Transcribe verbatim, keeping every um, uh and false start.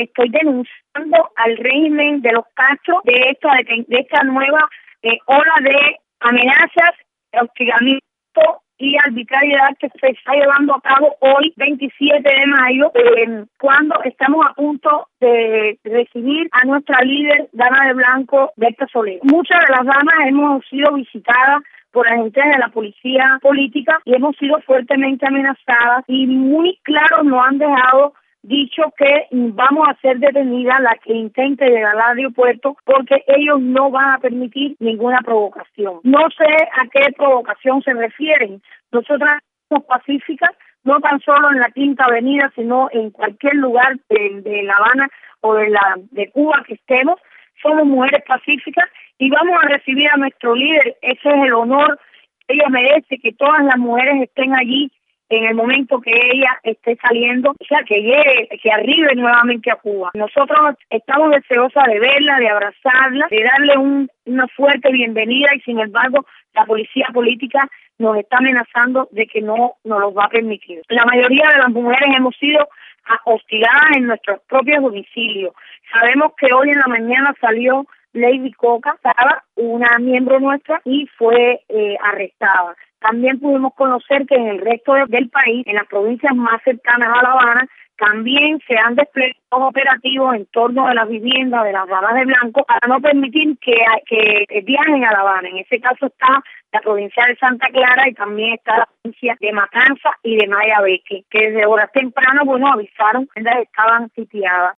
estoy denunciando al régimen de los Castro de esta, de, de esta nueva eh, ola de amenazas, hostigamiento y arbitrariedad que se está llevando a cabo hoy, veintisiete de mayo, eh, cuando estamos a punto de recibir a nuestra líder, Dama de Blanco, Berta Soler. Muchas de las damas hemos sido visitadas por agentes de la policía política y hemos sido fuertemente amenazadas, y muy claros nos han dejado dicho que vamos a ser detenidas las que intente llegar al aeropuerto, porque ellos no van a permitir ninguna provocación. No sé a qué provocación se refieren. Nosotras somos pacíficas, no tan solo en la Quinta Avenida, sino en cualquier lugar de, de La Habana o de, la, de Cuba que estemos. Somos mujeres pacíficas y vamos a recibir a nuestro líder. Ese es el honor que ella merece, que todas las mujeres estén allí en el momento que ella esté saliendo, o sea, que llegue, que arribe nuevamente a Cuba. Nosotros estamos deseosas de verla, de abrazarla, de darle un, una fuerte bienvenida, y sin embargo la policía política nos está amenazando de que no nos lo va a permitir. La mayoría de las mujeres hemos sido hostigadas en nuestros propios domicilios. Sabemos que hoy en la mañana salió Lady Coca, una miembro nuestra, y fue eh, arrestada. También pudimos conocer que en el resto de, del país, en las provincias más cercanas a La Habana, también se han desplegado operativos en torno a las viviendas de las damas de blanco para no permitir que, que viajen a La Habana. En ese caso está la provincia de Santa Clara y también está la provincia de Matanza y de Mayabeque, que desde horas tempranas, bueno, avisaron que estaban sitiadas.